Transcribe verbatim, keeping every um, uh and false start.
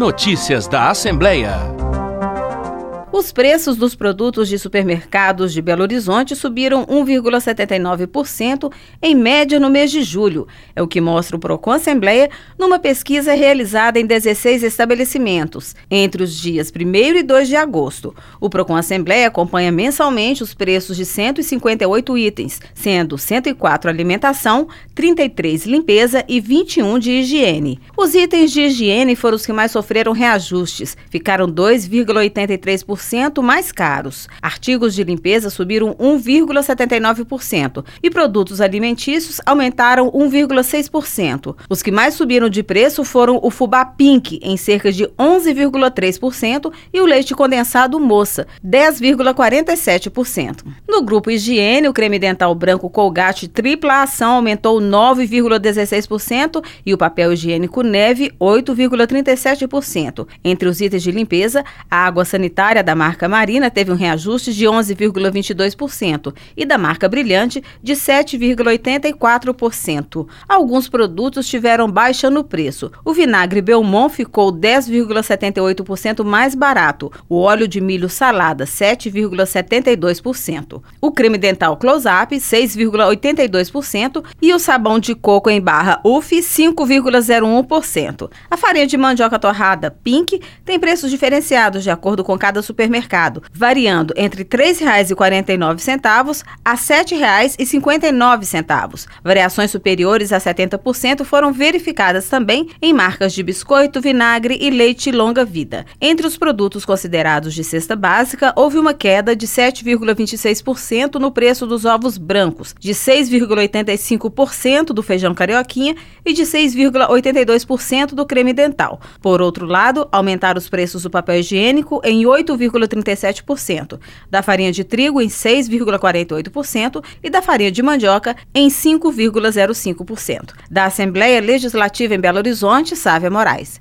Notícias da Assembleia. Os preços dos produtos de supermercados de Belo Horizonte subiram um vírgula setenta e nove por cento em média no mês de julho. É o que mostra o Procon Assembleia numa pesquisa realizada em dezesseis estabelecimentos, entre os dias primeiro e dois de agosto. O Procon Assembleia acompanha mensalmente os preços de cento e cinquenta e oito itens, sendo cento e quatro alimentação, trinta e três limpeza e vinte e um de higiene. Os itens de higiene foram os que mais sofreram reajustes, ficaram dois vírgula oitenta e três por cento mais caros. Artigos de limpeza subiram um vírgula setenta e nove por cento e produtos alimentícios aumentaram um vírgula seis por cento. Os que mais subiram de preço foram o fubá Pink, em cerca de onze vírgula três por cento, e o leite condensado Moça, dez vírgula quarenta e sete por cento. No grupo higiene, o creme dental branco Colgate tripla ação aumentou nove vírgula dezesseis por cento e o papel higiênico Neve, oito vírgula trinta e sete por cento. Entre os itens de limpeza, a água sanitária da marca Marina teve um reajuste de onze vírgula vinte e dois por cento e da marca Brilhante de sete vírgula oitenta e quatro por cento. Alguns produtos tiveram baixa no preço. O vinagre Belmont ficou dez vírgula setenta e oito por cento mais barato. O óleo de milho Salada, sete vírgula setenta e dois por cento. O creme dental Close-Up, seis vírgula oitenta e dois por cento. E o sabão de coco em barra U F, cinco vírgula zero um por cento. A farinha de mandioca torrada Pink tem preços diferenciados de acordo com cada supermercado, variando entre três reais e quarenta e nove centavos a sete reais e cinquenta e nove centavos. Variações superiores a setenta por cento foram verificadas também em marcas de biscoito, vinagre e leite longa vida. Entre os produtos considerados de cesta básica, houve uma queda de sete vírgula vinte e seis por cento no preço dos ovos brancos, de seis vírgula oitenta e cinco por cento do feijão carioquinha e de seis vírgula oitenta e dois por cento do creme dental. Por outro lado, aumentaram os preços do papel higiênico em oito vírgula trinta e sete por cento, da farinha de trigo em seis vírgula quarenta e oito por cento e da farinha de mandioca em cinco vírgula zero cinco por cento. Da Assembleia Legislativa em Belo Horizonte, Sávia Moraes.